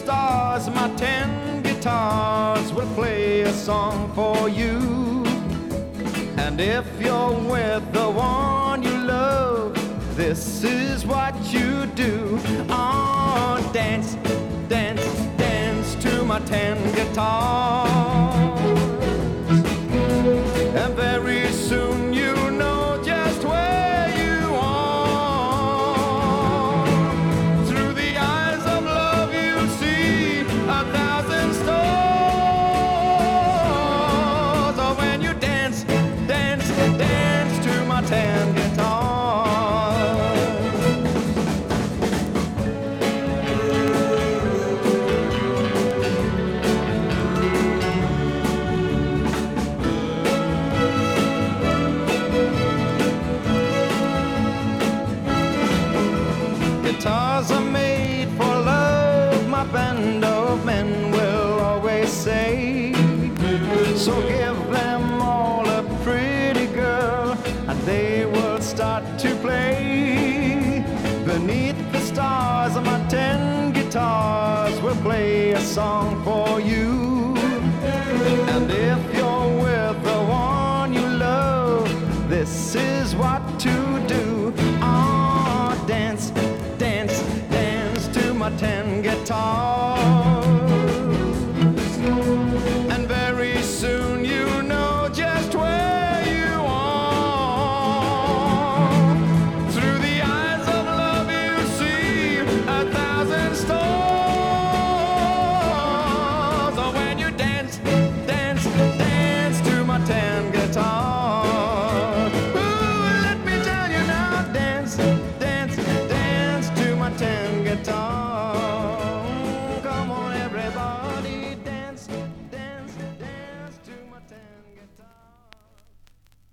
stars, my 10 guitars will play a song for you. And if you're with the one you love, this is what you do. Oh, dance, dance, dance to my 10 guitars. And very soon you know just where you are. Through the eyes of love you see 1,000 stars. Oh, when you dance, dance, dance to my 10 guitars. Guitars are made for love, my band of men will always say. So give them all a pretty girl, and they will start to play. Beneath the stars, my 10 guitars will play a song for you. And if you're